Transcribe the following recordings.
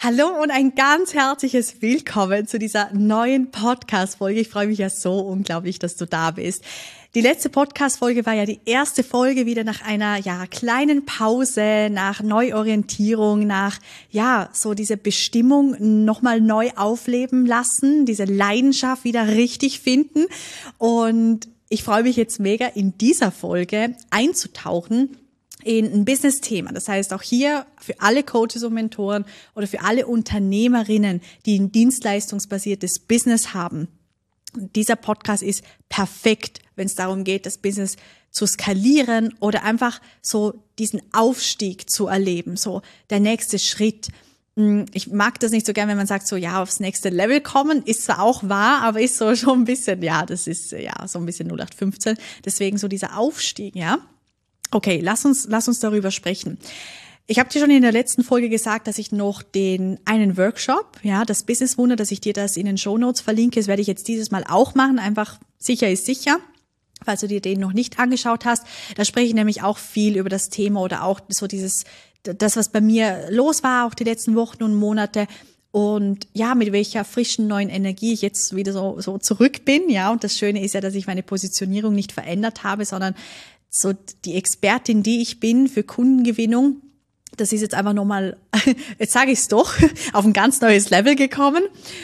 Hallo und ein ganz herzliches Willkommen zu dieser neuen Podcast-Folge. Ich freue mich ja so unglaublich, dass du da bist. Die letzte Podcast-Folge war ja die erste Folge wieder nach einer kleinen Pause, nach Neuorientierung, nach so diese Bestimmung nochmal neu aufleben lassen, diese Leidenschaft wieder richtig finden. Und ich freue mich jetzt mega in dieser Folge einzutauchen in ein Business-Thema. Das heißt auch hier für alle Coaches und Mentoren oder für alle Unternehmerinnen, die ein dienstleistungsbasiertes Business haben. Dieser Podcast ist perfekt, wenn es darum geht, das Business zu skalieren oder einfach so diesen Aufstieg zu erleben, so der nächste Schritt. Ich mag das nicht so gern, wenn man sagt, aufs nächste Level kommen, ist zwar auch wahr, aber ist so schon ein bisschen, das ist so ein bisschen 0815. Deswegen so dieser Aufstieg, Okay, lass uns darüber sprechen. Ich habe dir schon in der letzten Folge gesagt, dass ich noch einen Workshop, das Business Wunder, dass ich dir das in den Shownotes verlinke, das werde ich jetzt dieses Mal auch machen, einfach sicher ist sicher, falls du dir den noch nicht angeschaut hast. Da spreche ich nämlich auch viel über das Thema oder auch so das, was bei mir los war, auch die letzten Wochen und Monate. Und mit welcher frischen neuen Energie ich jetzt wieder so zurück bin, und das Schöne ist ja, dass ich meine Positionierung nicht verändert habe, sondern so die Expertin, die ich bin für Kundengewinnung, das ist jetzt einfach nochmal, jetzt sage ich es doch, auf ein ganz neues Level gekommen.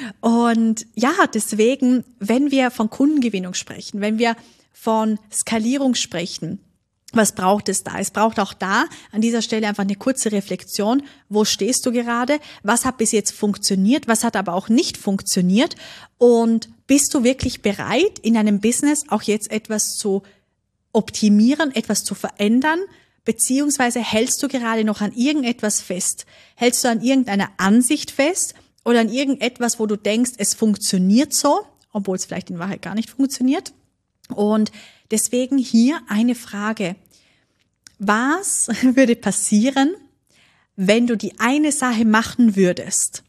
Und deswegen, wenn wir von Kundengewinnung sprechen, wenn wir von Skalierung sprechen, was braucht es da? Es braucht auch da an dieser Stelle einfach eine kurze Reflexion. Wo stehst du gerade? Was hat bis jetzt funktioniert? Was hat aber auch nicht funktioniert? Und bist du wirklich bereit, in einem Business auch jetzt etwas zu optimieren, etwas zu verändern, beziehungsweise hältst du gerade noch an irgendetwas fest? Hältst du an irgendeiner Ansicht fest oder an irgendetwas, wo du denkst, es funktioniert so, obwohl es vielleicht in Wahrheit gar nicht funktioniert? Und deswegen hier eine Frage. Was würde passieren, wenn du die eine Sache machen würdest,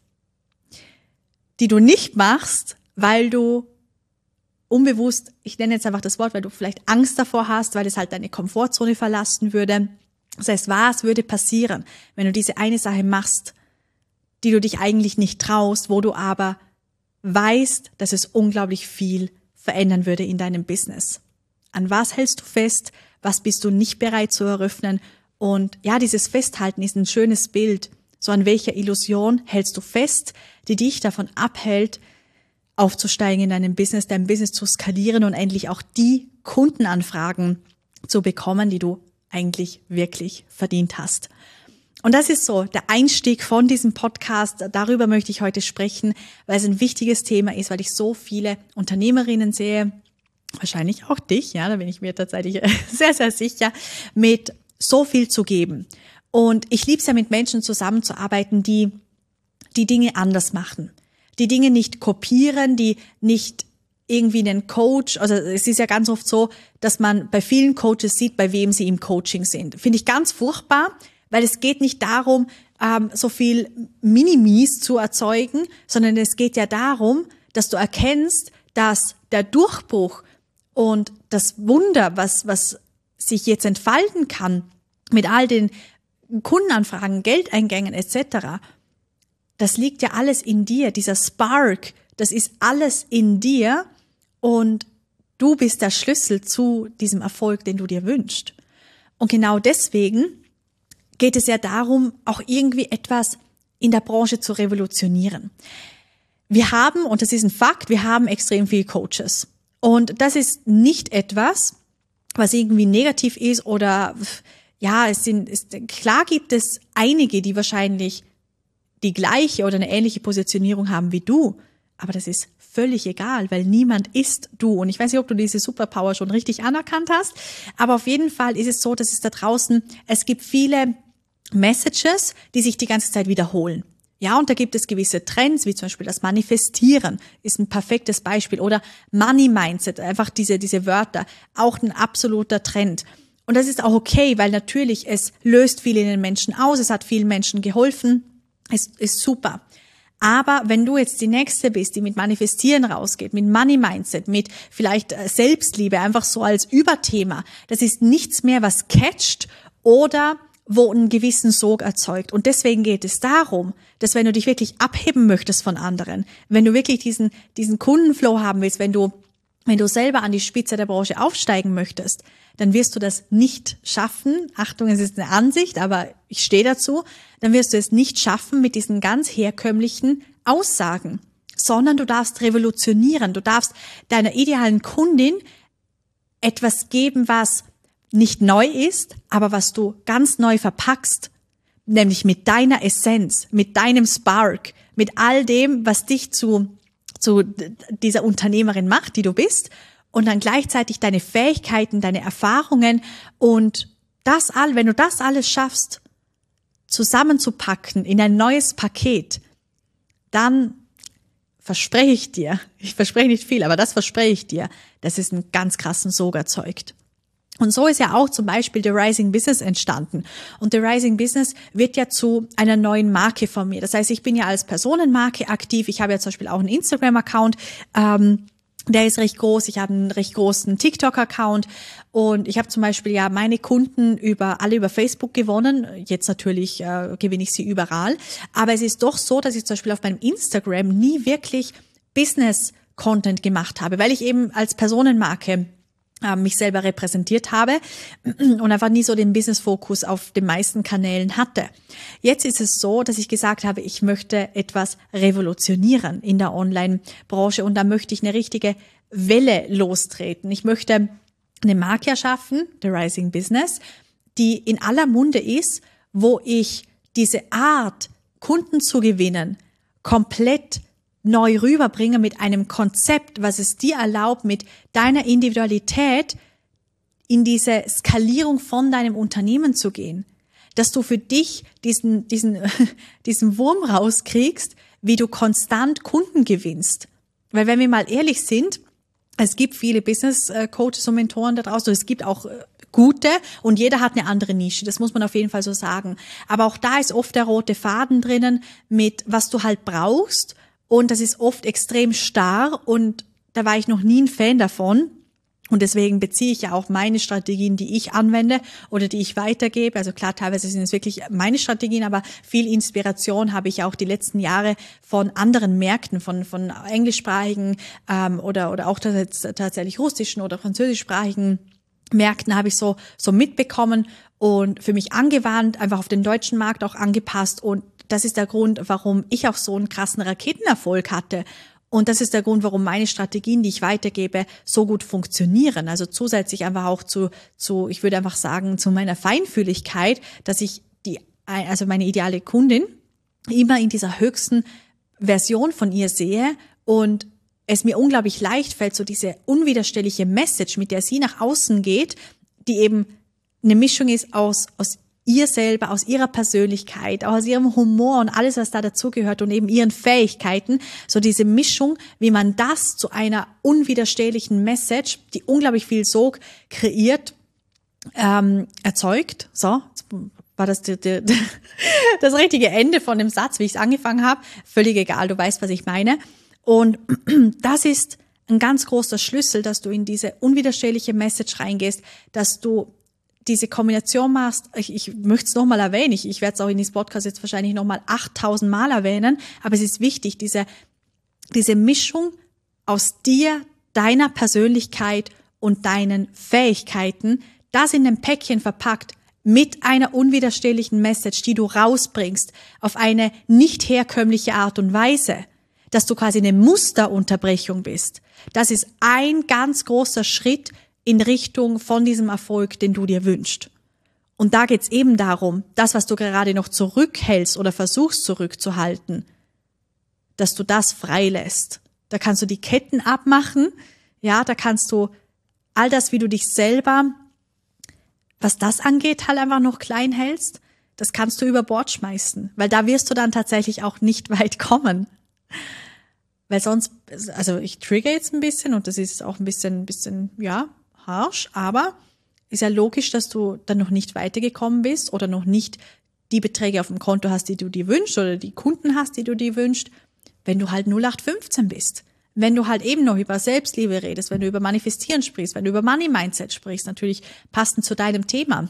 die du nicht machst, weil du unbewusst, ich nenne jetzt einfach das Wort, weil du vielleicht Angst davor hast, weil es halt deine Komfortzone verlassen würde. Das heißt, was würde passieren, wenn du diese eine Sache machst, die du dich eigentlich nicht traust, wo du aber weißt, dass es unglaublich viel verändern würde in deinem Business? An was hältst du fest? Was bist du nicht bereit zu eröffnen? Und dieses Festhalten ist ein schönes Bild. So an welcher Illusion hältst du fest, die dich davon abhält, aufzusteigen in deinem Business, dein Business zu skalieren und endlich auch die Kundenanfragen zu bekommen, die du eigentlich wirklich verdient hast. Und das ist so der Einstieg von diesem Podcast. Darüber möchte ich heute sprechen, weil es ein wichtiges Thema ist, weil ich so viele Unternehmerinnen sehe, wahrscheinlich auch dich, da bin ich mir tatsächlich sehr, sehr sicher, mit so viel zu geben. Und ich liebe es ja, mit Menschen zusammenzuarbeiten, die die Dinge anders machen. Die Dinge nicht kopieren, die nicht irgendwie einen Coach, also es ist ja ganz oft so, dass man bei vielen Coaches sieht, bei wem sie im Coaching sind. Finde ich ganz furchtbar, weil es geht nicht darum, so viel Minimis zu erzeugen, sondern es geht ja darum, dass du erkennst, dass der Durchbruch und das Wunder, was sich jetzt entfalten kann mit all den Kundenanfragen, Geldeingängen etc., das liegt ja alles in dir, dieser Spark, das ist alles in dir und du bist der Schlüssel zu diesem Erfolg, den du dir wünschst. Und genau deswegen geht es ja darum, auch irgendwie etwas in der Branche zu revolutionieren. Wir haben, und das ist ein Fakt, wir haben extrem viele Coaches. Und das ist nicht etwas, was irgendwie negativ ist oder klar gibt es einige, die wahrscheinlich die gleiche oder eine ähnliche Positionierung haben wie du, aber das ist völlig egal, weil niemand ist du. Und ich weiß nicht, ob du diese Superpower schon richtig anerkannt hast, aber auf jeden Fall ist es so, dass es da draußen, es gibt viele Messages, die sich die ganze Zeit wiederholen. Und da gibt es gewisse Trends, wie zum Beispiel das Manifestieren ist ein perfektes Beispiel oder Money Mindset, einfach diese Wörter, auch ein absoluter Trend. Und das ist auch okay, weil natürlich es löst viel in den Menschen aus, es hat vielen Menschen geholfen. Ist super. Aber wenn du jetzt die Nächste bist, die mit Manifestieren rausgeht, mit Money Mindset, mit vielleicht Selbstliebe, einfach so als Überthema, das ist nichts mehr, was catcht oder wo einen gewissen Sog erzeugt. Und deswegen geht es darum, dass wenn du dich wirklich abheben möchtest von anderen, wenn du wirklich diesen Kundenflow haben willst, wenn du selber an die Spitze der Branche aufsteigen möchtest, dann wirst du das nicht schaffen. Achtung, es ist eine Ansicht, aber ich stehe dazu. Dann wirst du es nicht schaffen mit diesen ganz herkömmlichen Aussagen, sondern du darfst revolutionieren. Du darfst deiner idealen Kundin etwas geben, was nicht neu ist, aber was du ganz neu verpackst, nämlich mit deiner Essenz, mit deinem Spark, mit all dem, was dich zu dieser Unternehmerin macht, die du bist, und dann gleichzeitig deine Fähigkeiten, deine Erfahrungen und wenn du das alles schaffst, zusammenzupacken in ein neues Paket, dann verspreche ich dir, ich verspreche nicht viel, aber das verspreche ich dir, dass es einen ganz krassen Sog erzeugt. Und so ist ja auch zum Beispiel The Rising Business entstanden. Und The Rising Business wird ja zu einer neuen Marke von mir. Das heißt, ich bin ja als Personenmarke aktiv. Ich habe ja zum Beispiel auch einen Instagram-Account, der ist recht groß. Ich habe einen recht großen TikTok-Account. Und ich habe zum Beispiel ja meine Kunden alle über Facebook gewonnen. Jetzt natürlich gewinne ich sie überall. Aber es ist doch so, dass ich zum Beispiel auf meinem Instagram nie wirklich Business-Content gemacht habe, weil ich eben als Personenmarke mich selber repräsentiert habe und einfach nie so den Business-Fokus auf den meisten Kanälen hatte. Jetzt ist es so, dass ich gesagt habe, ich möchte etwas revolutionieren in der Online-Branche und da möchte ich eine richtige Welle lostreten. Ich möchte eine Marke erschaffen, The Rising Business, die in aller Munde ist, wo ich diese Art, Kunden zu gewinnen, komplett neu rüberbringen mit einem Konzept, was es dir erlaubt, mit deiner Individualität in diese Skalierung von deinem Unternehmen zu gehen. Dass du für dich diesen Wurm rauskriegst, wie du konstant Kunden gewinnst. Weil wenn wir mal ehrlich sind, es gibt viele Business Coaches und Mentoren da draußen, es gibt auch gute und jeder hat eine andere Nische, das muss man auf jeden Fall so sagen. Aber auch da ist oft der rote Faden drinnen mit, was du halt brauchst. Und das ist oft extrem starr und da war ich noch nie ein Fan davon. Und deswegen beziehe ich ja auch meine Strategien, die ich anwende oder die ich weitergebe. Also klar, teilweise sind es wirklich meine Strategien, aber viel Inspiration habe ich auch die letzten Jahre von anderen Märkten, von englischsprachigen oder auch tatsächlich russischen oder französischsprachigen Märkten habe ich so mitbekommen und für mich angewandt, einfach auf den deutschen Markt auch angepasst. Und das ist der Grund, warum ich auch so einen krassen Raketenerfolg hatte. Und das ist der Grund, warum meine Strategien, die ich weitergebe, so gut funktionieren. Also zusätzlich einfach auch ich würde einfach sagen, zu meiner Feinfühligkeit, dass ich meine ideale Kundin immer in dieser höchsten Version von ihr sehe und es mir unglaublich leicht fällt, so diese unwiderstehliche Message, mit der sie nach außen geht, die eben eine Mischung ist aus ihr selber, aus ihrer Persönlichkeit, aus ihrem Humor und alles, was da dazugehört und eben ihren Fähigkeiten, so diese Mischung, wie man das zu einer unwiderstehlichen Message, die unglaublich viel Sog kreiert, erzeugt. So, war das das richtige Ende von dem Satz, wie ich es angefangen habe. Völlig egal, du weißt, was ich meine. Und das ist ein ganz großer Schlüssel, dass du in diese unwiderstehliche Message reingehst, dass du diese Kombination machst. Ich möchte es nochmal erwähnen, ich werde es auch in diesem Podcast jetzt wahrscheinlich nochmal 8000 Mal erwähnen, aber es ist wichtig, diese Mischung aus dir, deiner Persönlichkeit und deinen Fähigkeiten, das in einem Päckchen verpackt, mit einer unwiderstehlichen Message, die du rausbringst, auf eine nicht herkömmliche Art und Weise, dass du quasi eine Musterunterbrechung bist. Das ist ein ganz großer Schritt in Richtung von diesem Erfolg, den du dir wünschst. Und da geht's eben darum, das, was du gerade noch zurückhältst oder versuchst zurückzuhalten, dass du das freilässt. Da kannst du die Ketten abmachen, ja, da kannst du all das, wie du dich selber, was das angeht, halt einfach noch klein hältst, das kannst du über Bord schmeißen, weil da wirst du dann tatsächlich auch nicht weit kommen. Weil sonst, also ich trigger jetzt ein bisschen und das ist auch ein bisschen, ja, harsch, aber ist ja logisch, dass du dann noch nicht weitergekommen bist oder noch nicht die Beträge auf dem Konto hast, die du dir wünschst oder die Kunden hast, die du dir wünschst, wenn du halt 0815 bist. Wenn du halt eben noch über Selbstliebe redest, wenn du über Manifestieren sprichst, wenn du über Money Mindset sprichst, natürlich passend zu deinem Thema.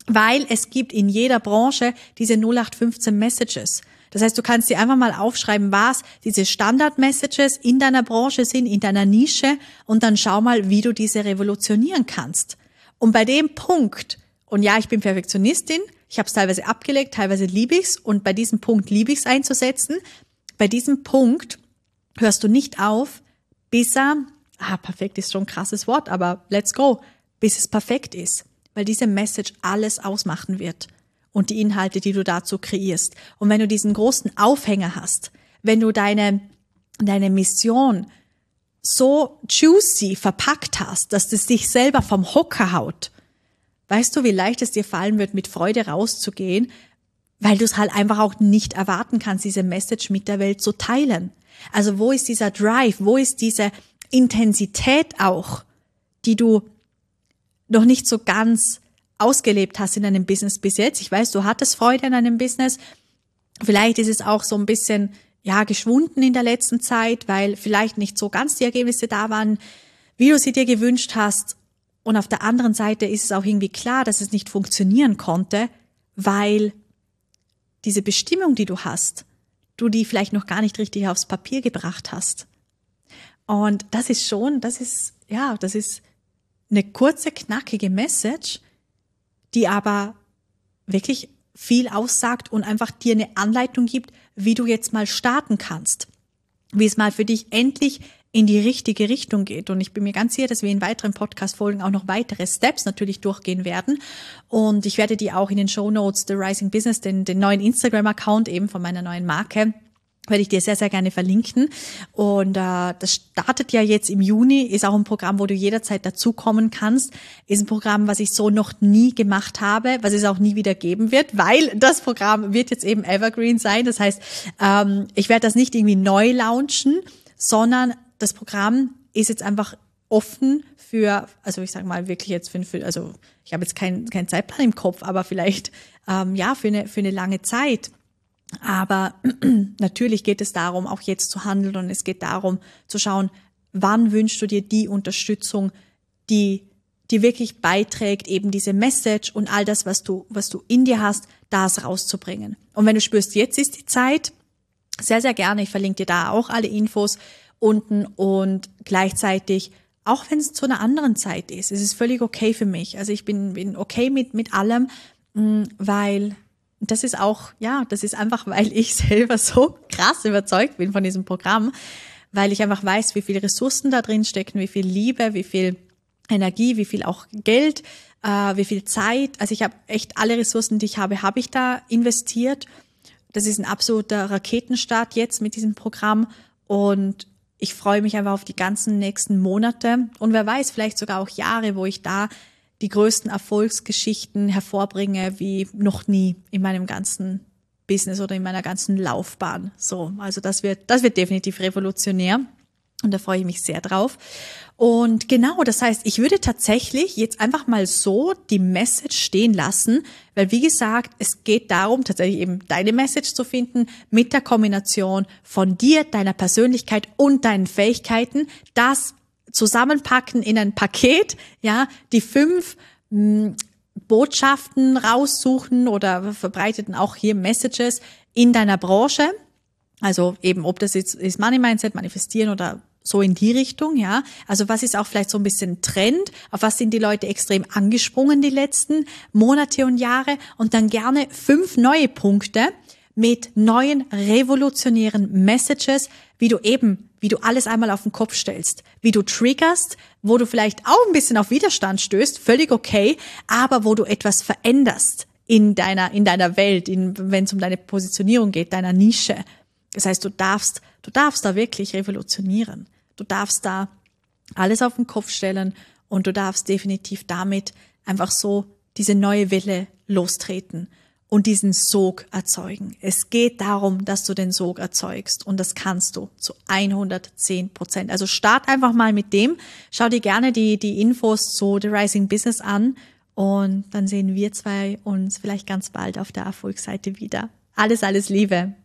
weil es gibt in jeder Branche diese 0815 Messages. Das heißt, du kannst dir einfach mal aufschreiben, was diese Standard-Messages in deiner Branche sind, in deiner Nische, und dann schau mal, wie du diese revolutionieren kannst. Und bei dem Punkt, und ja, ich bin Perfektionistin, ich habe es teilweise abgelegt, teilweise liebe ich's, und bei diesem Punkt liebe ich's einzusetzen. Bei diesem Punkt hörst du nicht auf, bis perfekt ist schon ein krasses Wort, aber let's go, bis es perfekt ist, weil diese Message alles ausmachen wird und die Inhalte, die du dazu kreierst. Und wenn du diesen großen Aufhänger hast, wenn du deine Mission so juicy verpackt hast, dass das dich selber vom Hocker haut, weißt du, wie leicht es dir fallen wird, mit Freude rauszugehen, weil du es halt einfach auch nicht erwarten kannst, diese Message mit der Welt zu teilen. Also wo ist dieser Drive, wo ist diese Intensität auch, die du noch nicht so ganz ausgelebt hast in deinem Business bis jetzt? Ich weiß, du hattest Freude an deinem Business. Vielleicht ist es auch so ein bisschen, geschwunden in der letzten Zeit, weil vielleicht nicht so ganz die Ergebnisse da waren, wie du sie dir gewünscht hast. Und auf der anderen Seite ist es auch irgendwie klar, dass es nicht funktionieren konnte, weil diese Bestimmung, die du hast, du die vielleicht noch gar nicht richtig aufs Papier gebracht hast. Und das ist eine kurze, knackige Message, die aber wirklich viel aussagt und einfach dir eine Anleitung gibt, wie du jetzt mal starten kannst, wie es mal für dich endlich in die richtige Richtung geht. Und ich bin mir ganz sicher, dass wir in weiteren Podcast-Folgen auch noch weitere Steps natürlich durchgehen werden. Und ich werde dir auch in den Shownotes The Rising Business, den neuen Instagram-Account eben von meiner neuen Marke, werde ich dir sehr, sehr gerne verlinken. Und das startet ja jetzt im Juni, ist auch ein Programm, wo du jederzeit dazukommen kannst. Ist ein Programm, was ich so noch nie gemacht habe, was es auch nie wieder geben wird, weil das Programm wird jetzt eben Evergreen sein. Das heißt, ich werde das nicht irgendwie neu launchen, sondern das Programm ist jetzt einfach offen für, also ich sage mal wirklich jetzt also ich habe jetzt keinen Zeitplan im Kopf, aber vielleicht für eine lange Zeit. Aber natürlich geht es darum, auch jetzt zu handeln, und es geht darum zu schauen, wann wünschst du dir die Unterstützung, die wirklich beiträgt, eben diese Message und all das, was du in dir hast, das rauszubringen. Und wenn du spürst, jetzt ist die Zeit, sehr, sehr gerne, ich verlinke dir da auch alle Infos unten, und gleichzeitig, auch wenn es zu einer anderen Zeit ist, es ist völlig okay für mich. Also ich bin okay mit allem, weil das ist einfach, weil ich selber so krass überzeugt bin von diesem Programm, weil ich einfach weiß, wie viele Ressourcen da drin stecken, wie viel Liebe, wie viel Energie, wie viel auch Geld, wie viel Zeit. Also ich habe echt alle Ressourcen, die ich habe ich da investiert. Das ist ein absoluter Raketenstart jetzt mit diesem Programm, und ich freue mich einfach auf die ganzen nächsten Monate und wer weiß, vielleicht sogar auch Jahre, wo ich da die größten Erfolgsgeschichten hervorbringe wie noch nie in meinem ganzen Business oder in meiner ganzen Laufbahn. So, also das wird definitiv revolutionär. Und da freue ich mich sehr drauf. Und genau, das heißt, ich würde tatsächlich jetzt einfach mal so die Message stehen lassen, weil wie gesagt, es geht darum, tatsächlich eben deine Message zu finden mit der Kombination von dir, deiner Persönlichkeit und deinen Fähigkeiten, das zusammenpacken in ein Paket, die 5 Botschaften raussuchen oder verbreiteten auch hier Messages in deiner Branche. Also eben, ob das jetzt ist Money Mindset, Manifestieren oder so in die Richtung, Also was ist auch vielleicht so ein bisschen Trend? Auf was sind die Leute extrem angesprungen die letzten Monate und Jahre? Und dann gerne 5 neue Punkte mit neuen revolutionären Messages, wie du alles einmal auf den Kopf stellst, wie du triggerst, wo du vielleicht auch ein bisschen auf Widerstand stößt, völlig okay, aber wo du etwas veränderst in deiner Welt, wenn es um deine Positionierung geht, deiner Nische. Das heißt, du darfst da wirklich revolutionieren. Du darfst da alles auf den Kopf stellen und du darfst definitiv damit einfach so diese neue Welle lostreten und diesen Sog erzeugen. Es geht darum, dass du den Sog erzeugst und das kannst du zu 110%. Also start einfach mal mit dem. Schau dir gerne die Infos zu The Rising Business an und dann sehen wir zwei uns vielleicht ganz bald auf der Erfolgsseite wieder. Alles Liebe.